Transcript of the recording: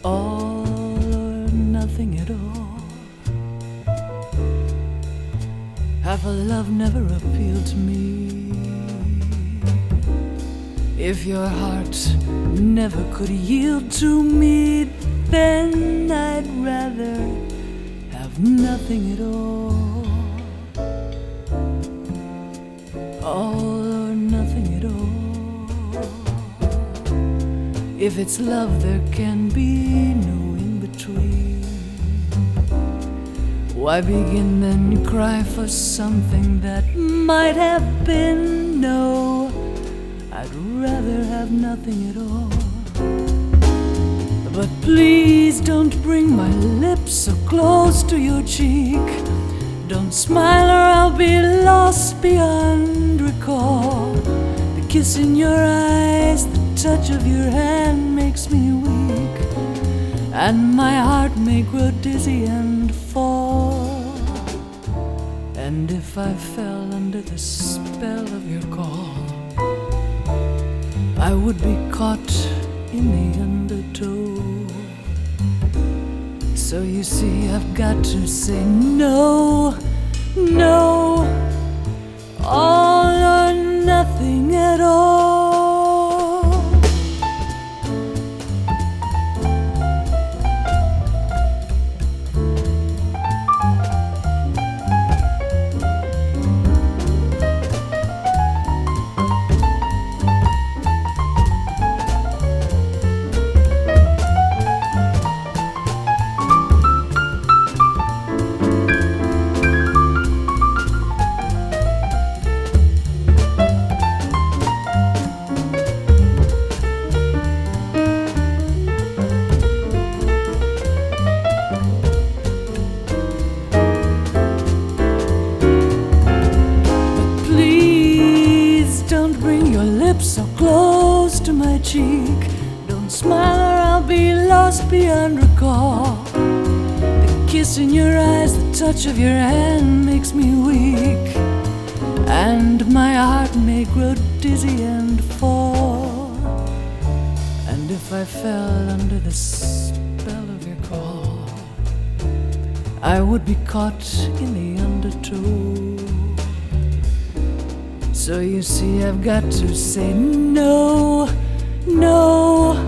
all or nothing at all. Half a love never appealed to me. If your heart never could yield to me, then I'd rather have nothing at all. All or nothing at all. If it's love, there can be no in-between. Why begin then cry for something that might have been? No, I'd rather have nothing at all. But please don't bring my lips so close to your cheek. Don't smile or I'll be lost beyond recall. The kiss in your eyes, the touch of your hand makes me weak, and my heart may grow dizzy and fall. And if I fell under the spell of your call, I would be caught in the undertow. So you see, I've got to say no, no, all or nothing at all. So close to my cheek, don't smile or I'll be lost beyond recall. The kiss in your eyes, the touch of your hand makes me weak, and my heart may grow dizzy and fall. And if I fell under the spell of your call, I would be caught in the undertow. So you see, I've got to say no, no,